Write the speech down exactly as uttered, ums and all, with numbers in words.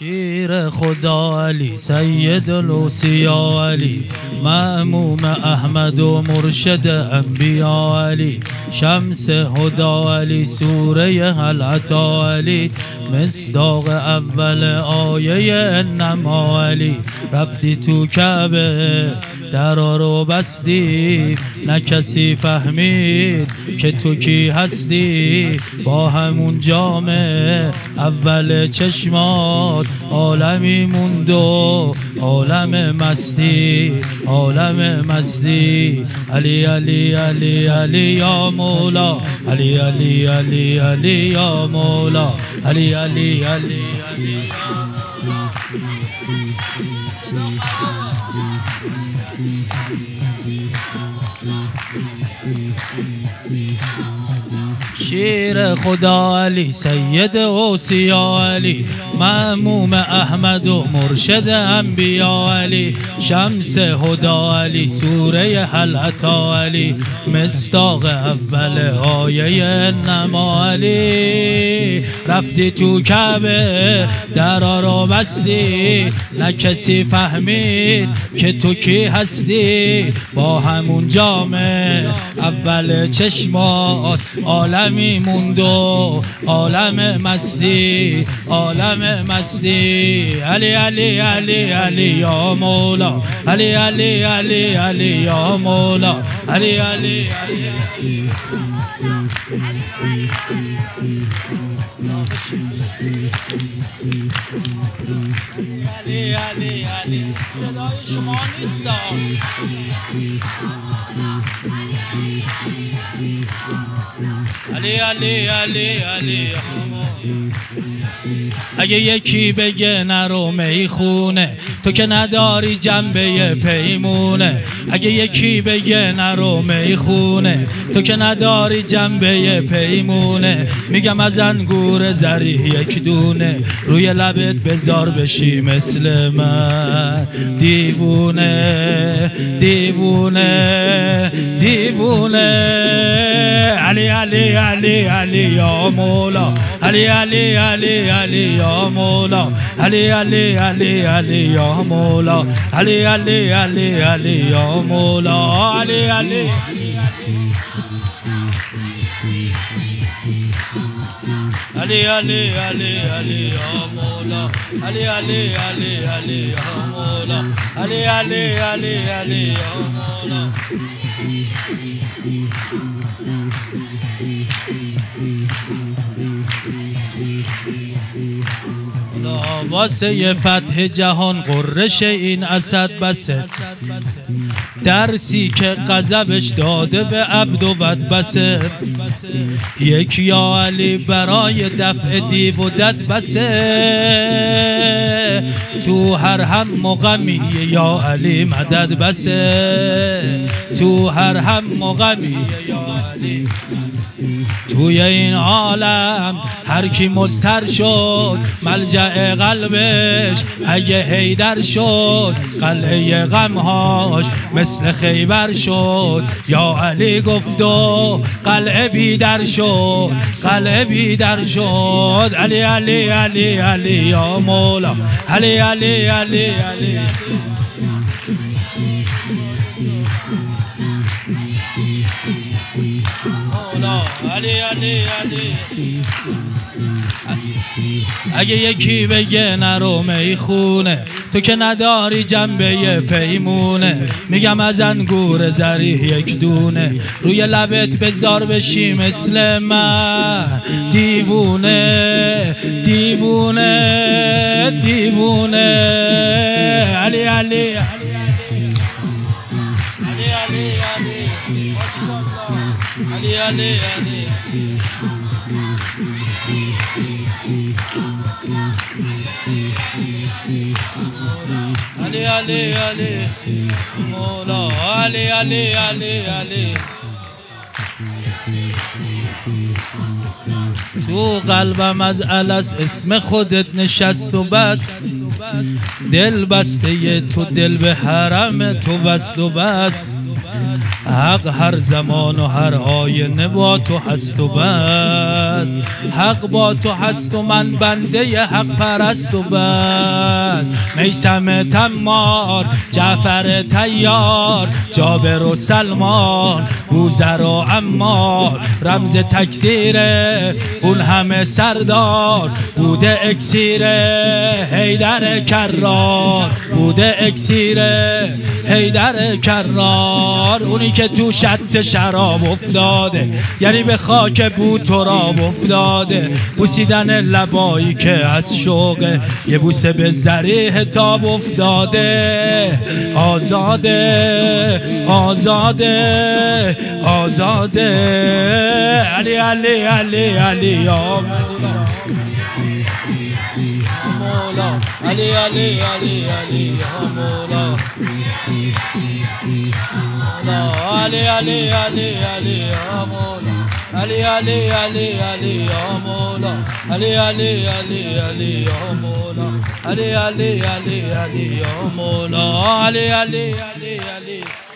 شیر خدا علی سید الاوصیا علی مأموم احمد و مرشد انبیا علی شمس هدا علی سوره هل اتی علی مصداق اول آیه انما علی رفتی تو کعبه درا رو بستی نه کسی فهمید که تو کی هستی با همون جامه اول چشمات عالمی موند و عالم مستی عالم مستی علی علی علی علی یا مولا علی علی علی علی یا مولا علی علی علی علی شیر خدا علی سید اوصیا علی مأموم احمد و مرشد انبیا علی شمس هدا علی سوره هل اتی علی مصداق اول آیه انما علی رفتی تو کعبه درا رو بستی نه کسی فهمید که تو کی هستی با همون جامه اول چشمات عالمی موند و عالم مستی عالم مستی علی علی علی علی یا مولا علی علی علی علی یا مولا علی علی علی علی علی علی صدای شما نیست علی علی علی علی اگه یکی بگه نرو میخونه تو که نداری جنبه پیمونه اگه یکی بگه نرو میخونه تو که نداری جنبه پیمونه میگم از انگور زری یک دونه روی لبت بذار بشی مثل من دیوونه دیوونه دیوونه علی علی علی علی یا مولا علی علی علی علی یا مولا علی علی علی علی یا مولا علی علی علی علی یا مولا علی علی علی علی علی علی یا مولا علی علی علی علی یا مولا علی علی علی علی یا مولا واسه فتح جهان قرش این اسد بسه درسی که غضبش داده به عبد و ود بسه یک یا علی برای دفع دیو و دد بسه تو هر هم مقامی یا علی مدد بسه تو هر هم مقامی یا علی توی این عالم هر کی مضطر شد ملجأ قلبش اگه حیدر شد قلعه غمهاش مثل خیبر شد یا علی گفت و قلعه بیدر شد قلعه بیدر شد علی علی علی علی یا مولا علی علی علی علی علی علی علی اگه یکی بگه نرو میخونه تو که نداری جنبه پیمونه میگم از انگور زری یک دونه روی لبت بذار بشی مثل من دیوونه دیوونه دیوونه علی علی علی علی علی علی علی علی علی علی مولا علی علی علی علی تو قلبم از الست اسم خودت نشست و بس دل بسته تو دل به حرم تو بست و بس حق هر زمان و هر آینه با تو هست و بس، حق با تو هست و من بنده حق پرست و بس. میثم تمار، جعفر طیار، جابر و سلمان، بوذر و عمار، رمز تکثیره اون همه سردار، بوده اکسیره حیدر کرار، بوده اکسیره حیدر کرار. اونی که تو شط شراب افتاده، یعنی به خاک بود تراب افتاده، بوسیدن لبایی که از شوق یه بوسه به ذریح تاب افتاده. آزاده آزاده آزاده، علی علی علی علی یا مولا، علی علی علی علی یا مولا، علی علی علی علی یا مولا، علی علی علی علی یا مولا، علی علی علی علی یا مولا، علی علی علی علی یا مولا، علی علی علی علی